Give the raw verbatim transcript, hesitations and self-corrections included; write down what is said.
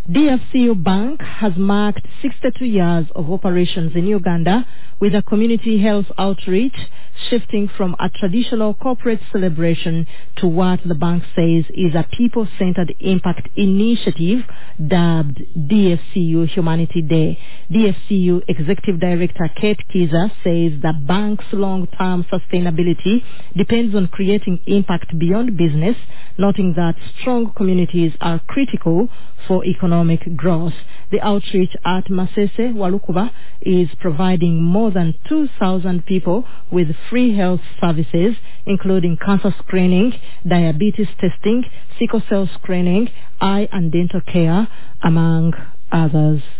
D F C U Bank has marked sixty-two years of operations in Uganda with a community health outreach shifting from a traditional corporate celebration to what the bank says is a people-centered impact initiative dubbed D F C U Humanity Day. D F C U Executive Director Kate Kiza says the bank's long-term sustainability depends on creating impact beyond business, noting that strong communities are critical for economic growth. The outreach at Masese Walukuba is providing more than two thousand people with free health services, including cancer screening, diabetes testing, sickle cell screening, eye and dental care, among others.